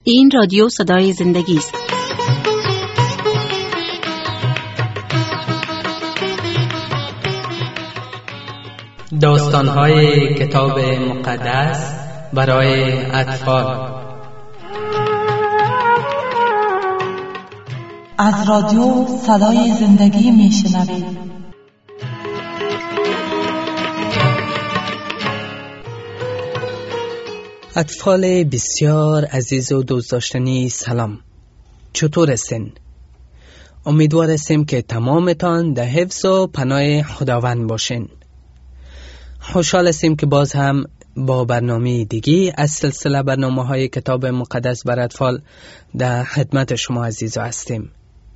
این رادیو صدای زندگی است. داستان‌های کتاب مقدس برای اطفال. از رادیو صدای زندگی میشنوید. اطفال بسیار عزیز و دوست داشتنی، سلام. چطور هستین؟ امیدوار هستیم که تمامتان در حفظ و پناه خداوند باشین. خوشحال هستیم که باز هم با برنامه دیگی از سلسله برنامه‌های کتاب مقدس برای اطفال در خدمت شما عزیزا هستیم.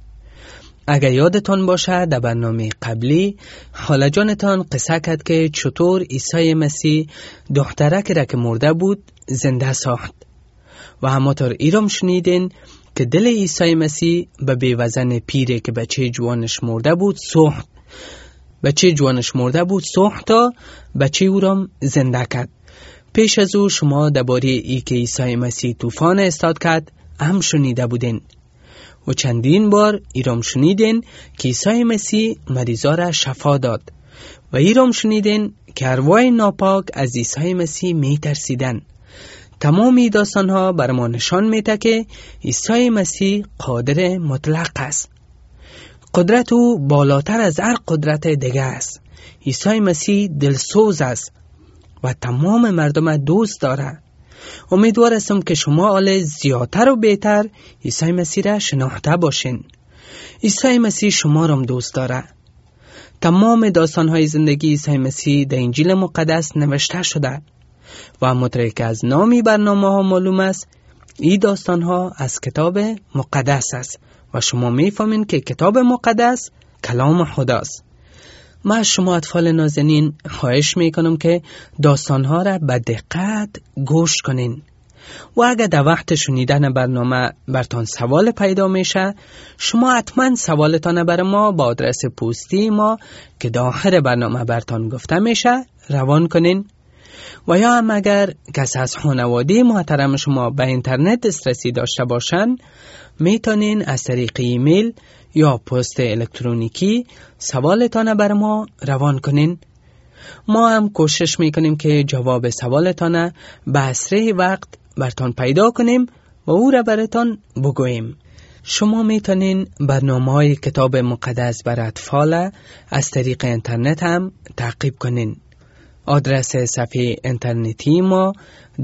اگر یادتان باشه در برنامه قبلی خاله جانتان قصه کرد که چطور عیسی مسیح دخترک را که مرده بود زنده ساخت و همانطور ایرام شنیدین که دل عیسی مسیح به بیوزن پیره که بچه جوانش مرده بود سوخت. بچه جوانش مرده بود سوخت تا بچه او را زنده کرد. پیش از او شما درباره ای که عیسی مسیح طوفان استاد کرد هم شنیده بودین و چندین بار ایرام شنیدین که عیسی مسیح مریضا را شفا داد و ایرام شنیدین که ارواح ناپاک از عیسی مسیح می ترسیدن. تمامی داستان ها بر ما نشان میده که عیسی مسیح قادر مطلق است. قدرت او بالاتر از هر قدرت دیگه است. عیسی مسیح دلسوز است و تمام مردم دوست داره. امیدوار هستم که شما حال زیادتر و بهتر عیسی مسیح را شناخته باشین. عیسی مسیح شما را دوست داره. تمام داستان‌های زندگی عیسی مسیح در انجیل مقدس نوشته شده و همونطور که از نامی برنامه‌ها معلوم است این داستان‌ها از کتاب مقدس است و شما می‌فهمین که کتاب مقدس کلام خداست. من از شما اطفال نازنین خواهش میکنم که داستانها را به دقت گوش کنین و اگر در وقت شنیدن برنامه برتان سوال پیدا میشه شما حتما سوالتان بر ما با آدرس پستی ما که در آخر برنامه برتان گفته میشه روان کنین و یا هم اگر کسی از خانواده محترم شما به اینترنت دسترسی داشته باشن میتونین از طریق ایمیل یا پست الکترونیکی سوالتان بر ما روان کنین. ما هم کوشش میکنیم که جواب سوالتان به اسرع وقت برتان پیدا کنیم و او را براتان بگوییم. شما میتونین برنامه‌های کتاب مقدس برای اطفال از طریق اینترنت هم تعقیب کنین. آدرس صفحه اینترنتی ما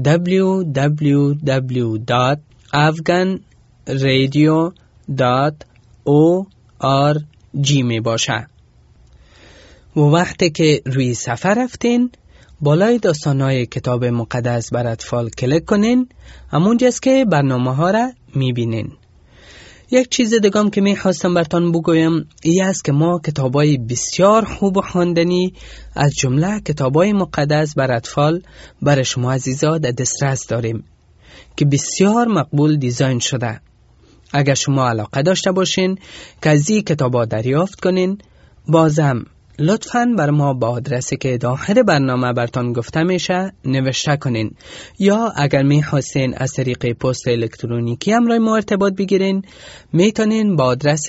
www.afghanradio.org می باشه و وقتی که روی صفحه رفتین بالای داستان‌های کتاب مقدس برای اطفال کلیک کنین، همونجاست که برنامه ها را می بینین. یک چیز دیگه که می خواستم براتون بگویم این است که ما کتابای بسیار خوب و خواندنی از جمله کتابای مقدس برای اطفال برای شما عزیزا در دسترس داریم که بسیار مقبول دیزاین شده. اگر شما علاقه داشته باشین که از این کتابا دریافت کنین بازم لطفاً بر ما با آدرسی که داخل برنامه براتون گفته میشه نوشته کنین یا اگر میخواستین از طریق پست الکترونیکی همراه ما ارتباط بگیرین میتونین با آدرس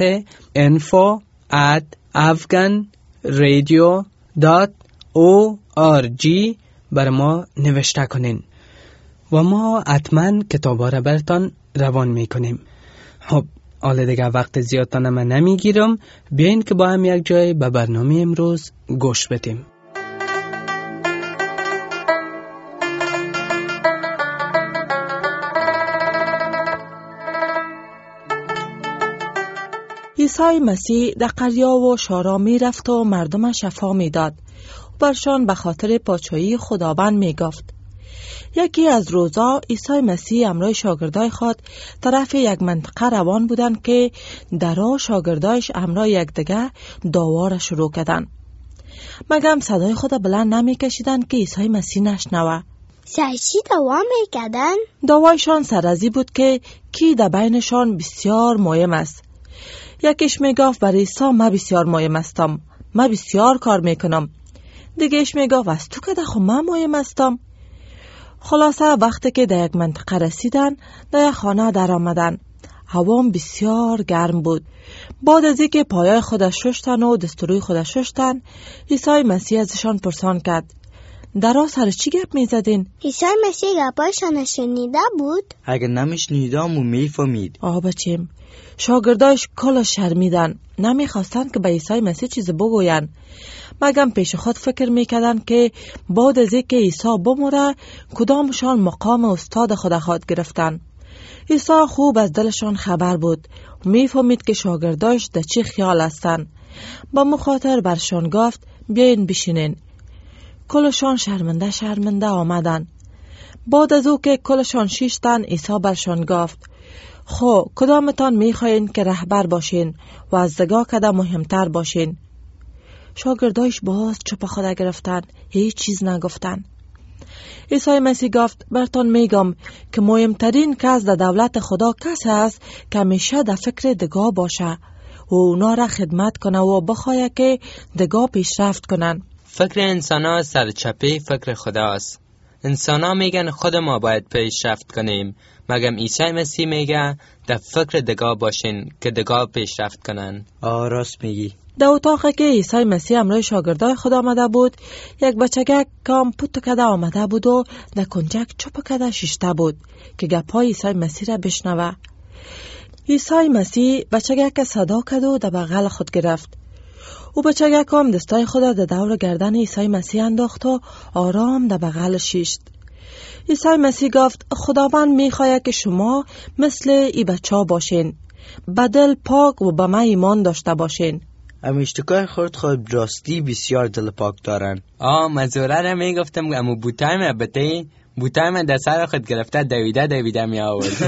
info@afghanradio.org بر ما نوشته کنین و ما حتما کتابا را براتون روان میکنیم. خب حالا دیگه وقت زیادتان من نمیگیرم، بیاین که با هم یک جای به برنامه امروز گوش بدیم. عیسی مسیح در قریا و شارا می رفت و مردم شفا می داد و برشان به خاطر پادشاهی خداوند می گفت. یکی از روزا عیسی مسیح همراه شاگردای خود طرف یک منطقه روان بودند که درا شاگردایش همراه یک دیگه دعوا را شروع کردند. مگم صدای خود بلند نمی کشیدند که عیسی مسیح نشنوه. سرچی دعوا می کردن؟ دعوایشان سرازی بود که کی در بینشان بسیار مهم است. یکیش می گفت برای عیسی من بسیار مهم هستم، من بسیار کار می کنم. دیگهش می گفت از تو که دخو من مهم هستم. خلاصه وقتی که در یک منطقه رسیدن، در یک خانه در آمدن. هوا بسیار گرم بود. بعد از اینکه پایای خودش شستن و دستوروی خودش شستن، عیسی مسیح ازشان پرسان کرد: درا سر چی گپ میزدین؟ عیسی مسیح گپایشان شنیده بود؟ اگه نمیشنیدم و میفهمید. بچیم، شاگرداش کلا شرمیدن، نمیخواستن که به عیسی مسیح چیز بگوین. مگم پیش خود فکر میکردن که بعد از اینکه عیسی بمره کدامشان مقام استاد خود خواهد گرفتن. عیسی خوب از دلشان خبر بود، میفهمید که شاگرداش در چه خیال هستن. با مخاطر برشان گفت: بیاین بشینین. کلشان شرمنده آمدن. بعد از او که کلشان شیشتن، عیسی برشان گفت: خو کدامتان میخواین که رهبر باشین و از دگاه کده مهمتر باشین؟ شاگردایش باز چوپ خود گرفتن، هیچ چیز نگفتن. عیسی مسیح گفت: برتان میگم که مهمترین کس در دولت خدا کسی است که همیشه در فکر دگاه باشه و اونا را خدمت کنه و بخواه که دگاه پیشرفت کنن. فکر انسان ها سرچپی فکر خداست. انسان ها میگن خود ما باید پیشرفت کنیم، مگم عیسی مسیح میگه در فکر دگاه باشین که دگاه پیشرفت کنن. راست میگی. در اتاقی که عیسی مسیح همراه شاگردای خود آمده بود، یک بچگک کام پوت کده آمده بود و در کنجک چوب کده شیشته بود که گپای عیسی مسیح را بشنوه. عیسی مسیح بچگک صدا کرد و در بغل خود گرفت. او بچگک هم دستای خود در دور گردن عیسی مسیح انداخت و آرام در بغل شیشت. عیسی مسیح گفت: خداوند میخواهد که شما مثل ای بچه باشین، به دل پاک و به من ایمان داشته باشین. امیشتکای خود راستی بسیار دل پاک دارن. مزوره را میگفتم امو بوتای من بوتای من در سر خود گرفته دویده می آورد.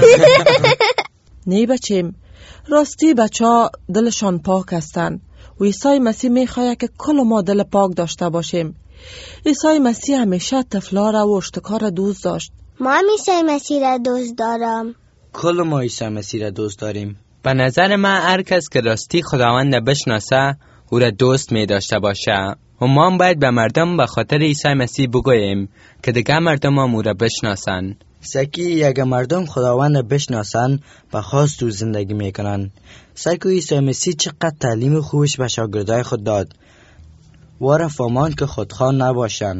نه بچیم، راستی بچه دلشان پاک هستن و عیسی مسیح میخواهد که کل ما دل پاک داشته باشیم. عیسی مسیح همیشه طفلا را و اشتکا را دوست داشت. ما هم عیسی مسیح را دوست دارم. کل ما عیسی مسیح را دوست داریم. به نظر من هر کس که راستی خداوند بشناسه او را دوست می داشته باشه و ما هم باید به مردم به خاطر عیسی مسیح بگوییم که دیگه مردم هم او را بشناسن. سکی اگه مردم خداوند بشناسن به خواست تو زندگی میکنن. سکی عیسی مسیح چقدر تعلیم خوبش به شاگردای خود داد. واره فهمان که خودخواه نباشن.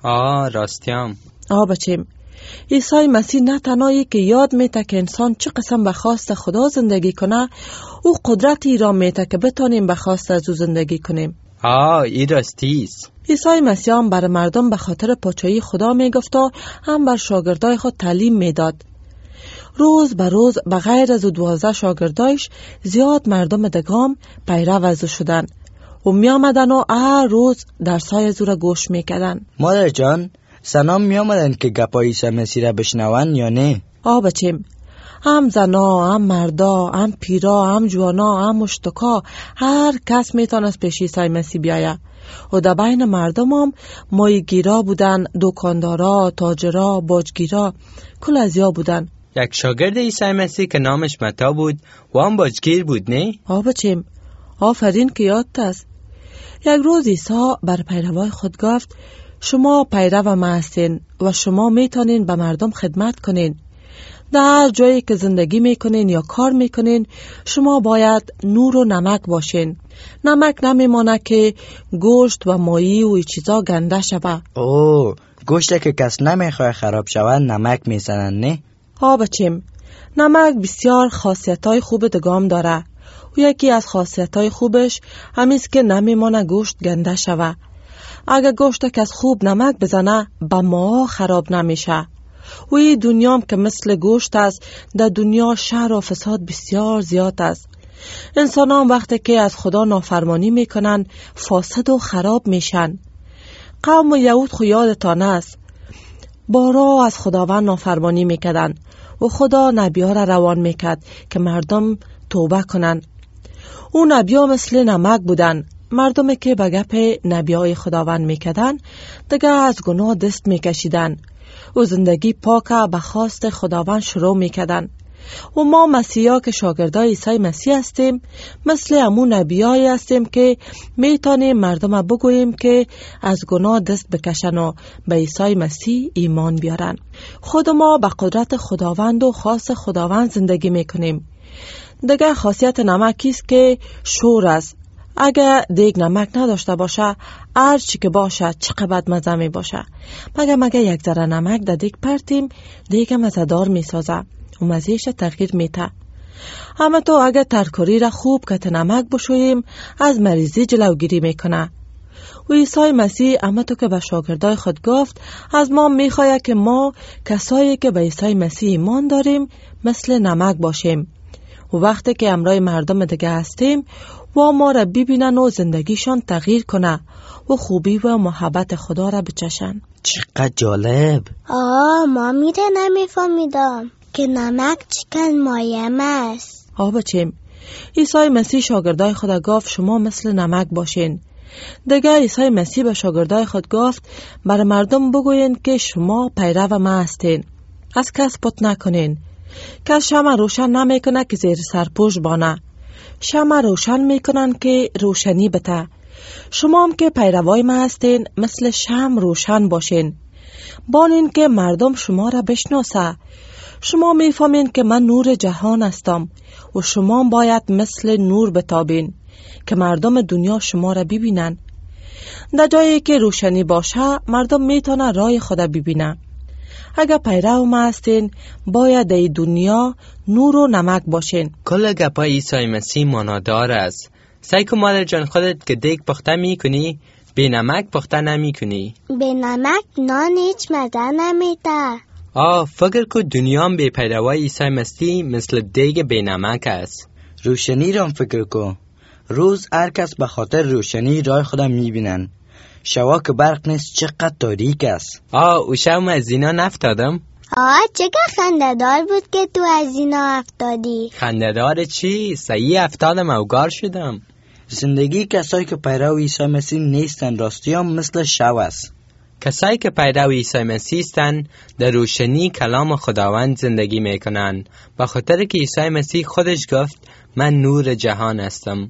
راستیم. بچیم، عیسی مسیح نه تنهایی که یاد میده که انسان چه قسم به خواست خدا زندگی کنه، او قدرتی را میده که بتانیم به خواست از او زندگی کنیم. این راستیست. عیسی مسیح هم بر مردم به خاطر پاچایی خدا میگفت و هم بر شاگردای خود تعلیم میداد. روز به روز به غیر از 12 شاگردایش زیاد مردم دگام پیرو از او شدن و می آمدن و هر روز درسای از او را گوش میکردن. مادر جان، سنام می آمدن که گپای عیسی مسیح را بشنون یا نه؟ بچیم، هم زنا، هم مردا، هم پیرا، هم جوانا، هم مشتکا، هر کس میتونست پیش عیسی مسیح بیایه و در بین مردم هم مایگیرا بودن، دکاندارا، تاجرا، باجگیرا، کل ازیا بودن. یک شاگرد عیسی مسیح که نامش متی بود و هم باجگیر بود نه؟ بچیم، آفرین که یادت است. یک روز عیسی بر پیروای خود گفت: شما پیرو من هستین و شما میتونین به مردم خدمت کنین. در هر جایی که زندگی میکنین یا کار میکنین شما باید نور و نمک باشین. نمک نمیمانه که گوشت و ماهی و چیزا گنده شوه. گوشت که کس نمیخواه خراب شوه نمک میزنن نه؟ بچیم، نمک بسیار خاصیتای خوب دگام داره و یکی از خاصیتای خوبش همیست که نمیمانه گوشت گنده شوه. اگه گوشت کس خوب نمک بزنه به ما خراب نمیشه. و این دنیا هم که مثل گوشت است، در دنیا شر و فساد بسیار زیاد است. انسان هم وقتی که از خدا نافرمانی میکنن فاسد و خراب میشن. قوم یهود خو یادتان است، بارا از خداوند نافرمانی میکردن و خدا نبی‌ها را روان میکرد که مردم توبه کنن. او نبی‌ها مثل نمک بودن. مردمی که به گپ نبی‌های خداوند میکردن دیگه از گناه دست میکشیدن و زندگی پاک به خواست خداوند شروع میکردن. و ما مسیحا که شاگردای عیسی مسیح هستیم مثل همون نبیایی هستیم که میتونیم مردم بگوییم که از گناه دست بکشن و به عیسی مسیح ایمان بیارن. خود ما به قدرت خداوند و خاص خداوند زندگی میکنیم. دیگه خاصیت نمک است که شور است. اگر دیگ نمک نداشته باشه هر چی که باشه چقدر بدمزه می باشه، مگه یک ذره نمک در دیگ پرتیم دیگ مزه‌دار می سازه و مزهش تغییر میده. اما تو اگر ترکاری را خوب کت نمک بشوییم از مریضی جلوگیری میکنه. و عیسی مسیح اما تو که به شاگردای خود گفت از ما میخواهد که ما کسایی که به عیسی مسیح ایمان داریم مثل نمک باشیم و وقتی که امرای مردم دیگه هستیم و ما را ببینن و زندگیشان تغییر کنه و خوبی و محبت خدا را بچشن. چقدر جالب. ما میره نمیفهمیدم که نمک چقدر مایم است. بچیم عیسی مسیح شاگردای خود گفت شما مثل نمک باشین. دیگه عیسی مسیح به شاگردای خود گفت بر مردم بگوین که شما پیرو ما هستین. از کس پت نکنین. که شمع روشن نمیکنه که زیر سرپوش بانه. شمع روشن میکنن که روشنی بته. شما هم که پیروای ما هستین مثل شمع روشن باشین. بانین که مردم شما را بشناسه. شما میفهمین که من نور جهان هستم و شما باید مثل نور بتابین که مردم دنیا شما را ببینن. در جایی که روشنی باشه مردم میتونه راه خدا ببینن. اگر پیرو ما هستین باید در دنیا نور و نمک باشین. کل گپای عیسی مسیح مانادار است. سعی کن مادر جان خودت که دیگ پخته میکنی به نمک پخته نمیکنی. به نمک نان هیچ مزه نمیده. فکر کو دنیا به پیروای عیسی مسیح مثل دیگ به نمک است. روشنی را فکر کو. روز هر کس به خاطر روشنی راه خدا میبینن. شوا که برق نیست چقدر تاریک است. او شب من از زینا نفتادم. چقدر خنده‌دار بود که تو از زینا افتادی. خنده‌دار چی؟ صحیح افتادم و گار شدم. زندگی کسایی که پیرو عیسی مسیح نیستن راستی هم مثل شب است. کسایی که پیرو عیسی مسیح هستند در روشنی کلام خداوند زندگی میکنن، به خاطر که عیسی مسیح خودش گفت من نور جهان هستم.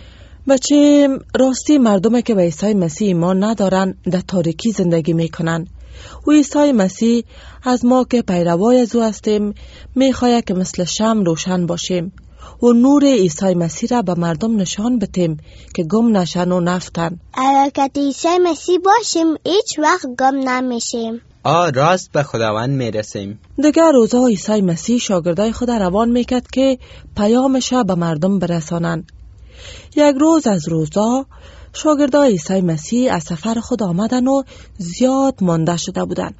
بچه راستی مردمی که به عیسی مسیح ایمان ندارن در تاریکی زندگی میکنن و عیسی مسیح از ما که پیروای از او هستیم میخواهد که مثل شمع روشن باشیم و نور عیسی مسیح را به مردم نشان بدیم که گم نشن و نفتن. اگر که عیسی مسیح باشیم هیچ وقت گم نمیشیم. راست به خداوند میرسیم. دیگر روزا عیسی مسیح شاگردای خود روان میکرد که پیامش به مردم برسانن. یک روز از روزا شاگردای عیسی مسیح از سفر خود آمدن و زیاد مانده شده بودن.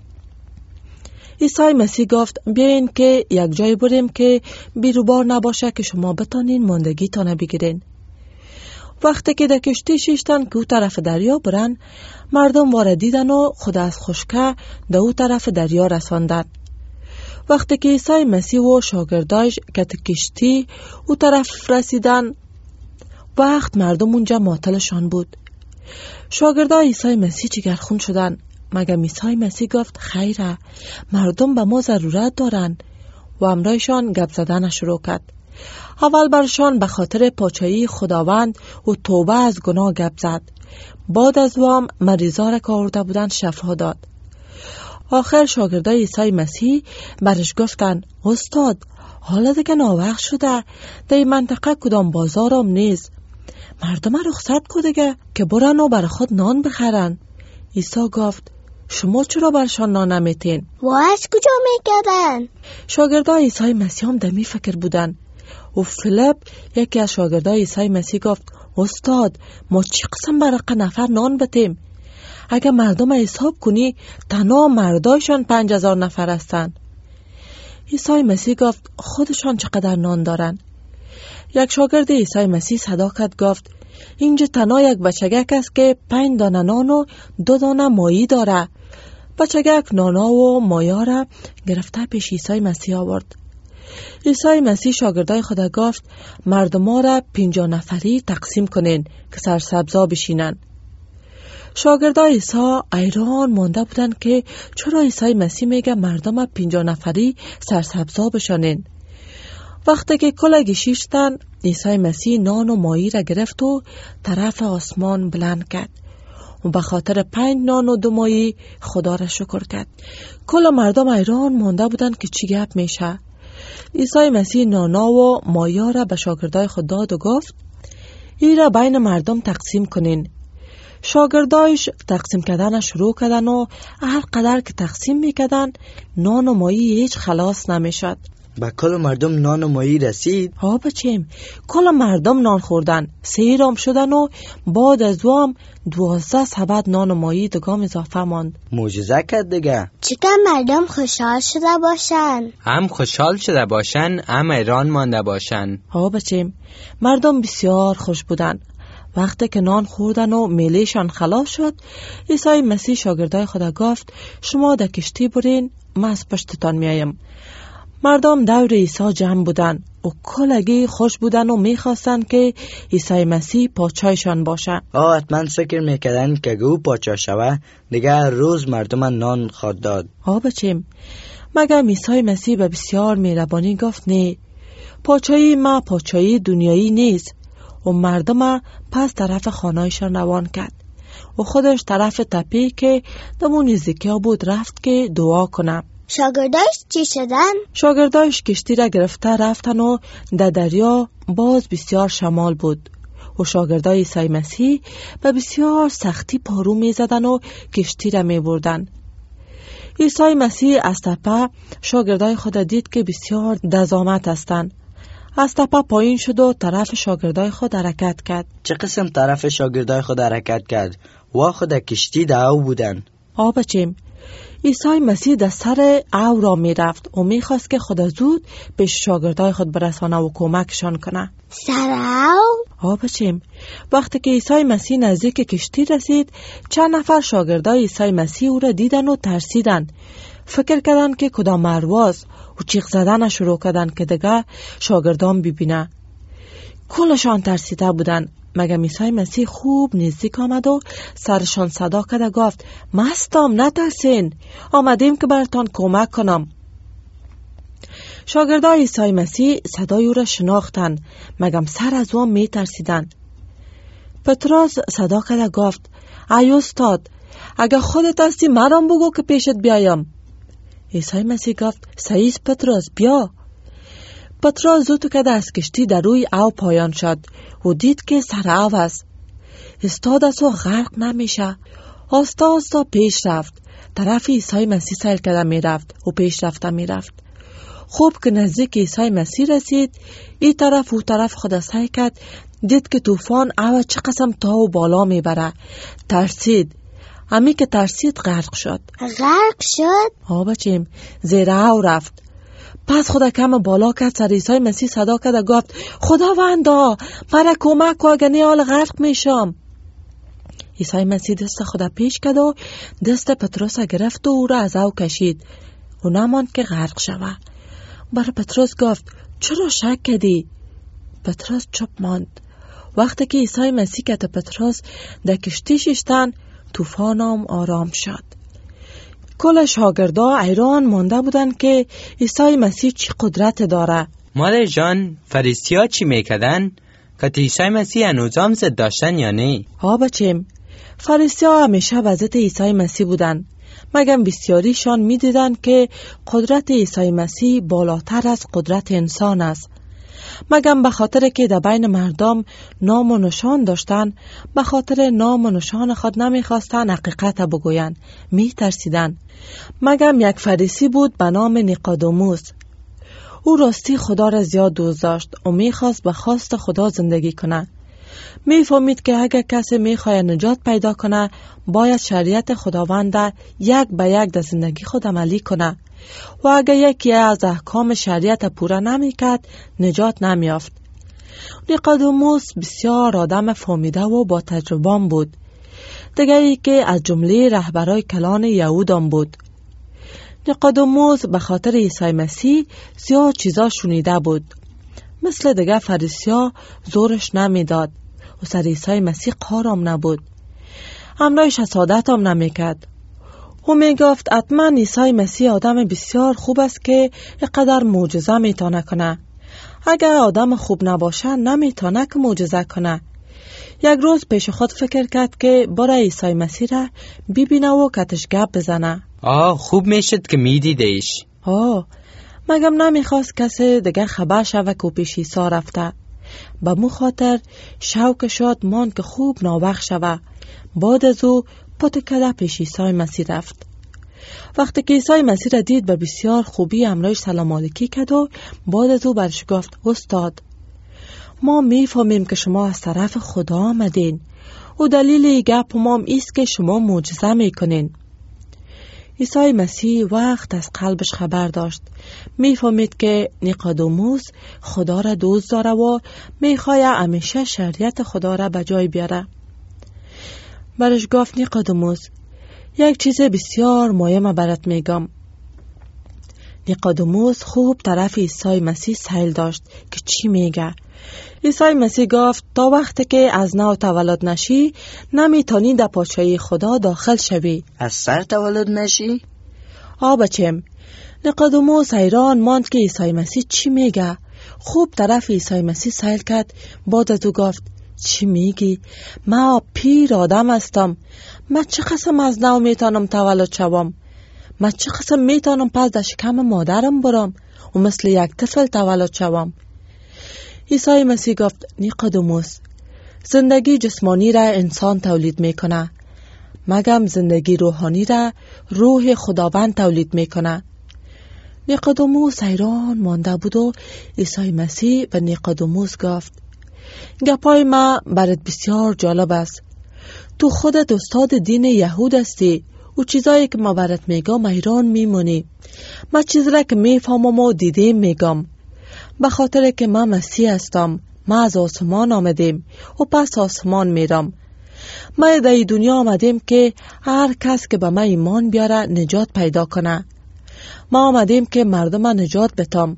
عیسی مسیح گفت بیاین که یک جای بریم که بیروبار نباشه که شما بتانین ماندگی تانه بگیرین. وقتی که در کشتی شیشتن که او طرف دریا برن مردم وارد دیدن و خود از خشکه در او طرف دریا رساندن. وقتی که عیسی مسیح و شاگردایش که کشتی او طرف رسیدن وقت مردم اونجا معطلشان بود. شاگردای عیسی مسیح جگرخون شدن. مگر عیسی مسیح گفت خیره مردم به ما ضرورت دارن و امرایشان گپ زدن شروع کرد. اول برشان به خاطر پاچایی خداوند و توبه از گناه گپ زد. بعد از وام مریضا را که آورده بودن شفا داد. آخر شاگردای عیسی مسیح برش گفتن استاد حالا دیگه ناوقت شده در این منطقه کدام بازارم نیست. مردم رخصت کو دیگه که برن و بر خود نان بخرن. عیسی گفت شما چرا برشان نان نمیتین؟ و از کجا میگردن؟ شاگردای عیسی مسیح هم دمی فکر بودن. و فیلیپ یکی از شاگردای عیسی مسیح گفت استاد ما چی قسم برقه نفر نان بتیم؟ اگه مردم حساب کنی تنها مردایشان 5000 نفر هستن. عیسی مسیح گفت خودشان چقدر نان دارن؟ یک شاگرد عیسی مسیح صدا کرد گفت اینجا تنها یک بچگک است که 5 دانه نان و 2 دانه ماهی داره. بچگک نانا و مایا را گرفته پیش عیسی مسیح آورد. عیسی مسیح شاگردای خدا گفت مردم را 50 نفری تقسیم کنین که سرسبزا بشینن. شاگردای عیسی ایران مانده بودن که چرا عیسی مسیح میگه مردم 50 نفری سرسبزا بشانین. وقتی که کلگی شیشتن، عیسی مسیح نان و ماهی را گرفت و طرف آسمان بلند کرد و به خاطر 5 نان و 2 ماهی خدا را شکر کرد. کل مردم حیران مانده بودند که چی گپ میشه. عیسی مسیح نانا و ماهی را به شاگردای خود داد و گفت این را بین مردم تقسیم کنین. شاگردایش تقسیم کردن شروع کردن و هر قدر که تقسیم میکردن نان و ماهی هیچ خلاص نمیشد. به کل مردم نان و ماهی رسید؟ ها بچیم، کل مردم نان خوردن، 3 رام شدن و بعد از وام 12 سبد نان و ماهی دگام اضافه ماند. معجزه کرد دیگه. چکن مردم خوشحال شده باشن. هم خوشحال شده باشن، هم ایران مانده باشن. ها بچیم، مردم بسیار خوش بودن. وقتی که نان خوردن و میلهشان خلاص شد، عیسی مسیح شاگردای خدا گفت شما در کشتی برین، من از پشتتان میایم. مردم دور عیسی جمع بودن و کلگی خوش بودن و میخواستن که عیسی مسیح پادشاهشان باشه. حتما فکر میکردن که او پادشاه شوه دیگه روز مردم نان خود داد. بچیم، مگر عیسی مسیح به بسیار مهربانی گفت نه، پادشاهی ما پادشاهی دنیایی نیست. و مردم پس طرف خانهایشان روان کرد و خودش طرف تپه که دمون نزدیکی بود رفت که دعا کنه. شاگرداش چی شدن؟ شاگرداش کشتی را گرفته رفتن و در دریا باز بسیار شمال بود و شاگردای عیسی مسیح به بسیار سختی پارو می زدن و کشتی را می بردن. عیسی مسیح از تپه شاگردای خود دید که بسیار دزامت هستند. از تپه پایین شد و طرف شاگردای خود حرکت کرد. چه قسم طرف شاگردای خود حرکت کرد؟ و خود کشتی در او بودن. بچیم، عیسی مسیح در سر او را می رفت و می خواست که خود زود پیش شاگردای خود برسانه و کمکشان کنه. سر او؟ بچیم، وقتی که عیسی مسیح نزدیک کشتی رسید، چند نفر شاگردای عیسی مسیح او را دیدن و ترسیدن. فکر کردن که کدام مرواز و چیغ زدن شروع کردن که دیگه شاگردان ببینه. کلشان ترسیده بودن. مگر عیسی مسیح خوب نزدیک آمد و سرشان صدا کرد گفت مستم، نترسین، آمدیم که براتان کمک کنم. شاگردای عیسی مسیح صدای او را شناختند، مگر سر از او می ترسیدن. پتروس صدا کرد گفت ای استاد، اگر خودت هستی مرام بگو که پیشت بیایم. عیسی مسیح گفت صحیح پتروس، بیا. پتروس زود که از کشتی در روی او پایان شد و دید که سر او است. استاد از او غرق نمیشه. آستا آستا پیش رفت. طرف عیسی مسیح سیل کرده می رفت و پیش رفته می رفت. خوب که نزدیک عیسی مسیح رسید، این طرف و طرف خدا سعی کرد، دید که طوفان او چه قسم تا و بالا می بره. ترسید. امی که ترسید غرق شد. غرق شد؟ بچیم، زیر او رفت. پس خدا کم بالا کرد، سر عیسی مسیح صدا کرد و گفت خداوندا مرا کمک کن اگر نه حال غرق میشم. عیسی مسیح دست خدا پیش کرد و دست پتروس گرفت و او را از او کشید و نماند که غرق شود. برای پتروس گفت چرا شک کردی؟ پتروس چپ ماند. وقتی که عیسی مسیح که پتروس در کشتی شیشتن، طوفان هم آرام شد. کل شاگردا حیران مانده بودن که عیسی مسیح چی قدرت داره. مادر جان، فریسی‌ها چی میکردن؟ که عیسی مسیح هنوزم ضد داشتن یا نه؟ بچیم، فریسی‌ها همیشه به ضد عیسی مسیح بودن، مگر بسیاریشان میدیدن که قدرت عیسی مسیح بالاتر از قدرت انسان است. مگر به خاطر که در بین مردم نام و نشان داشتن، به خاطر نام و نشان خود نمیخواستن حقیقت بگوین، میترسیدن. مگر یک فریسی بود به نام نیقودموس. او راستی خدا را زیاد دوست داشت و میخواست به خواست خدا زندگی کنه. میفهمید که اگر کسی میخواد نجات پیدا کنه، باید شریعت خداوند یک به یک در زندگی خود عملی کنه و اگر یکی از احکام شریعت پورا نمیکرد، نجات نمیافت. نیقودموس بسیار آدم فهمیده و با تجربه بود. دیگری که از جمله رهبرای کلان یهودان بود. نیقودموس به خاطر عیسی مسیح زیاد چیزا شنیده بود. مثل دیگه فریسی‌ها زورش نمیداد و سر عیسی مسیح قارم نبود. همراهش حسادت هم نمیکرد. او میگفت حتما عیسی مسیح آدم بسیار خوب است که اینقدر معجزه میتونه کنه. اگر آدم خوب نباشه نمیتونه که معجزه کنه. یک روز پیش خود فکر کرد که برای عیسی مسیح را ببینه و کتش گپ بزنه. خوب میشد که میدیدیش. مگم نمیخواست کسی دیگه خبر شوه که پیش عیسی رفته. به مو خاطر شوق شاد ماند که خوب ناوقت شوه. بعد از او پت کده پیش عیسی مسیح رفت. وقتی که عیسی مسیح را دید به بسیار خوبی امرایش سلام علیکی کرد و بعد از او برش گفت استاد، ما میفهمیم که شما از طرف خدا آمدین و دلیل گپ ما ایست که شما معجزه میکنین. عیسی مسیح وقت از قلبش خبر داشت. میفهمید که نیقودیموس خدا را دوست داره و میخواد همیشه شریعت خدا را به جای بیاره. برش گفت نیقودیموس، یک چیز بسیار مهم برات میگم. نیقودیموس خوب طرف عیسی مسیح سیل داشت که چی میگه. عیسی مسیح گفت تا وقتی که از نو تولد نشی نمیتونی در پادشاهی خدا داخل شوی. از سر تولد نشی؟ بچم. نیقودیموس حیران ماند که عیسی مسیح چی میگه. خوب طرف عیسی مسیح سیل کرد. بعد از او گفت چی میگی؟ ما پیر آدم هستم. من چه قسم از نو میتونم تولد شوم؟ من چه قسم میتونم پس در شکم مادرم برم و مثل یک طفل تولد شوم؟ عیسی مسیح گفت نیقودیموس، زندگی جسمانی را انسان تولید میکنه، مگم زندگی روحانی را روح خداوند تولید میکنه. نیقودیموس حیران مانده بود و عیسی مسیح به نیقودیموس گفت گپای ما برات بسیار جالب است. تو خودت استاد دین یهود هستی و چیزایی که ما برات میگم حیران میمونی. من چیز را که میفهمم و دیدم میگم، به خاطر که من مسیح هستم. ما از آسمان آمدیم و پس آسمان میرم. ما در دنیا آمدیم که هر کس که به ما ایمان بیاره نجات پیدا کنه. ما آمدیم که مردم نجات بتم.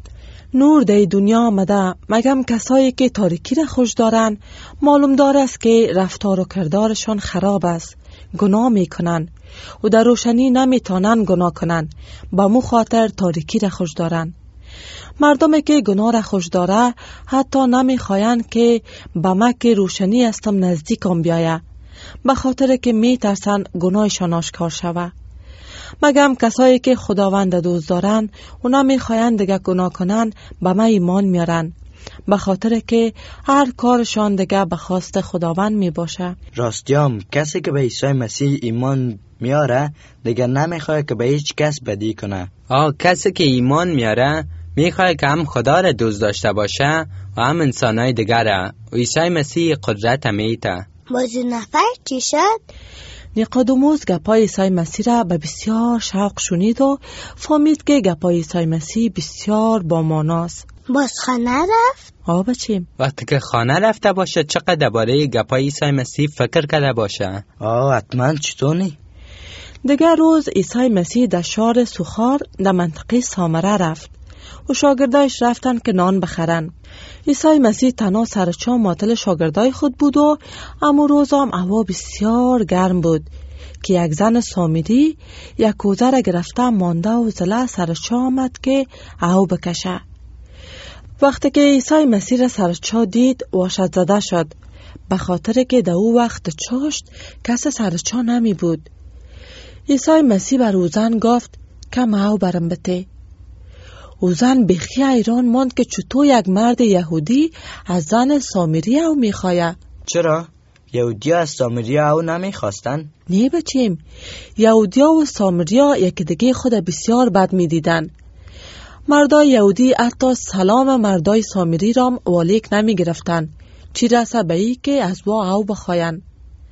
نور در دنیا آمده مگم کسایی که تاریکی را خوش دارن. معلوم دار است که رفتار و کردارشان خراب است، گناه میکنن و در روشنی نمیتونن گناه کنن، با مو خاطر تاریکی را خوش دارن. مردمی که گناه را خوش داره حتی نمیخواین که به من که روشنی هستم نزدیکم بیایه، به خاطر که میترسن گناهشان آشکار شوه. مگم کسایی که خداوند دوست دارن و نمیخواین دیگه گناه کنن به من ایمان میارن، به خاطر که هر کارشان دیگه به خواست خداوند میباشه. راستیام کسی که به عیسی مسیح ایمان میاره دیگه نمیخواد که به هیچ کس بدی کنه. کسی که ایمان میاره میخواد که هم خدا را دوست داشته باشه و هم انسانای دیگر را. و عیسی مسیح قدرت میته. بازی نفر چی شد؟ نیقودیموس گپای عیسی مسیح را به بسیار شوق شنید و فهمید که گپای عیسی مسیح بسیار با معناست. باز خانه رفت؟ بچیم. وقتی که خانه رفته باشه چقدر درباره گپای عیسی مسیح فکر کرده باشه. حتما چطوری؟ دیگر روز عیسی مسیح در شهر سوخار در منطقه سامره رفت و شاگردایش رفتن که نان بخرن. عیسی مسیح تنها سرچا معطل شاگردای خود بود و اما روز هم هوا بسیار گرم بود که یک زن سامری یک کوزه را گرفته مانده و زله سرچا آمد که او بکشه. وقتی که عیسی مسیح را سرچا دید وحشت زده شد، به خاطر که در او وقت چاشت کس سرچا نمی بود. عیسی مسیح بر او زن گفت کم او برم بته. او زن بخی حیران ماند که چطور یک مرد یهودی از زن سامری او میخواه. چرا؟ یهودی از سامری او نمیخواستن؟ نه بچیم، یهودی و سامری یکی دیگه خود بسیار بد میدیدن. مردای یهودی حتی سلام مردای سامری را والیک نمی گرفتن، چی رسه به ای که از وا او بخواین.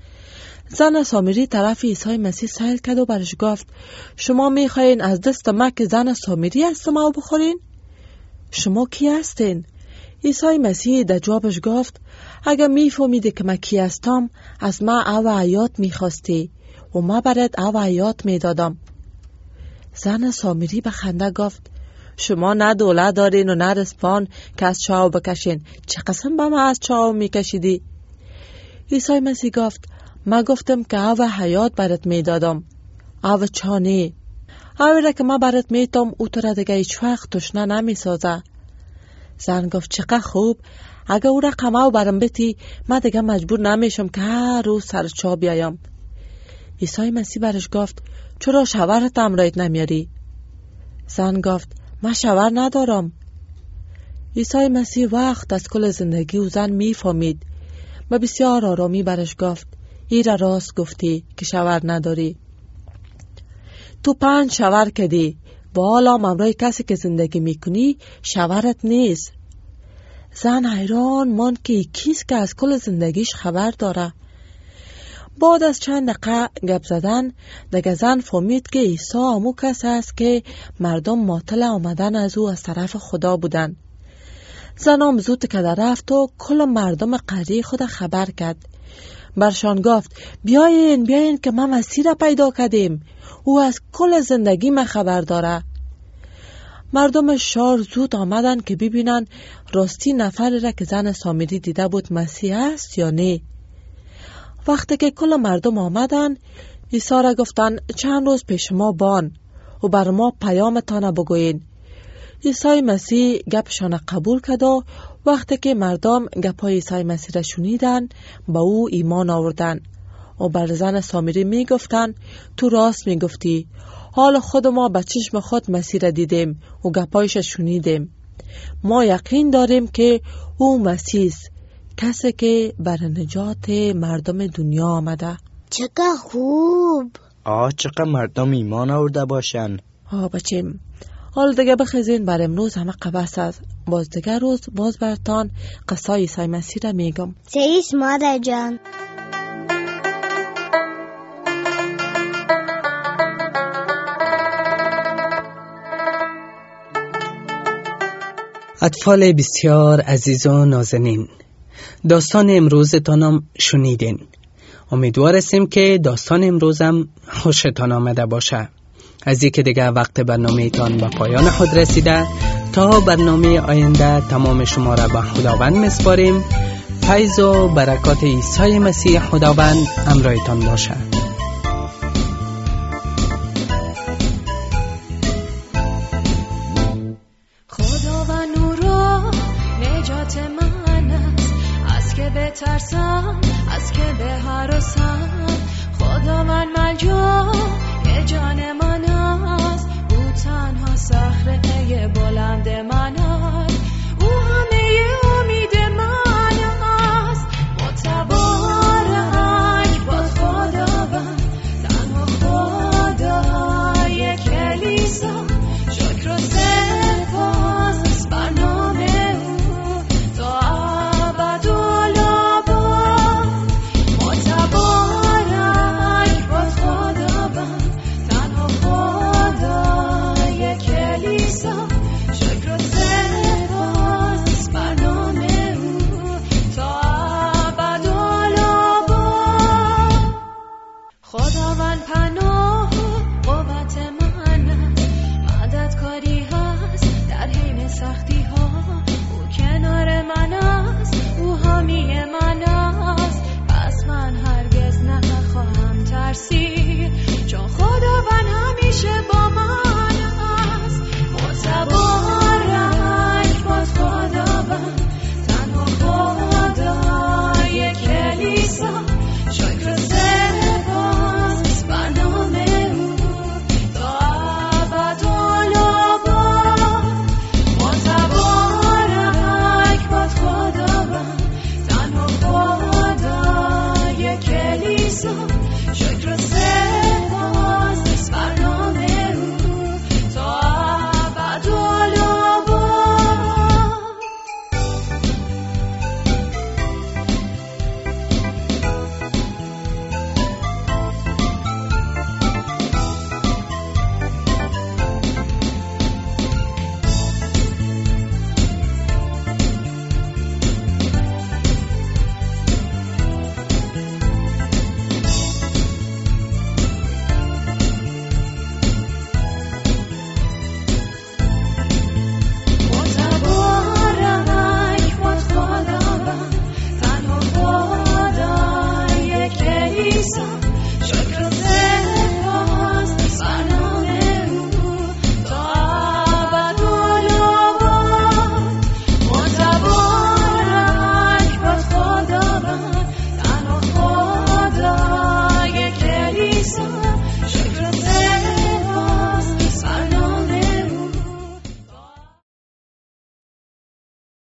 زن سامری طرف عیسی مسیح سیل کرد و برش گفت شما میخواین از دست ما که زن سامری هستم او بخورین؟ شما کی هستین؟ عیسی مسیح در جوابش گفت اگر میفهمیدی که من کی هستم از ما او حیات میخواستی و ما برات او حیات میدادم. زن سامری به خنده گفت شما نه دولت دارین و نه رسپان که از چاو بکشین، چه قسم به ما از چاو میکشیدی؟ عیسی مسیح گفت ما گفتم که او حیات برات میدادم، او چانی. اوی را که ما برات میتم او تو را دیگه هیچ وقت تشنه نمیسازه. زن گفت چقدر خوب، اگه او رقمه و برم بتی من دیگه مجبور نمیشم که هر روز سر چا بیایم. عیسی مسیح برش گفت چرا شوهرت همراهت نمیاری؟ زن گفت من شوهر ندارم. عیسی مسیح وقت از کل زندگی او زن میفهمید و بسیار آرامی برش گفت ایره راست گفتی که شوهر نداری. تو 5 شوهر کردی و حالا همراه کسی که زندگی میکنی شوهرت نیست. زن حیران ماند که کیست که از کل زندگیش خبر داره. بعد از چند دقیقه گپ زدن دیگه زن فهمید که عیسی همون کس است که مردم معطل آمدن از او از طرف خدا بودن. زن هم زود که رفت و کل مردم قریه خود خبر کرد. برشان گفت بیاین که ما مسیح را پیدا کردیم، او از کل زندگی ما خبر داره. مردم شهر زود آمدن که ببینن راستی نفری را که زن سامری دیده بود مسیح است یا نه. وقتی که کل مردم آمدن عیسی را گفتن چند روز پیش ما بان و بر ما پیامتان بگوین. عیسی مسیح گپشان قبول کرد و وقتی که مردم گپای عیسی مسیح را شنیدن با او ایمان آوردن و بر زن سامری می گفتن تو راست می گفتی، حال خود ما به چشم خود مسیح را دیدیم و گپایش شنیدیم. ما یقین داریم که او مسیح است، کسی که بر نجات مردم دنیا آمده. چقدر خوب. چقدر مردم ایمان آورده باشن. بچیم حال دیگه بخیزین بر امروز همه قبس است. باز دیگه روز باز برتان قصای عیسی مسیح را میگم. سیس مادر جان. اطفال بسیار عزیز و نازنین، داستان امروزتانم شنیدین. امیدوار هستیم که داستان امروزم خوشتان آمده باشه. از اینکه دیگه وقت برنامه تان به پایان خود رسیده، تا برنامه آینده تمام شما را به خداوند میسپاریم. فیض و برکات عیسی مسیح خداوند همراهتان باشه. خداوند نور نجات من است، از که بترسم، از که بهراسم. خداوند ملجا جان من است، او تنها صخره بلند من است.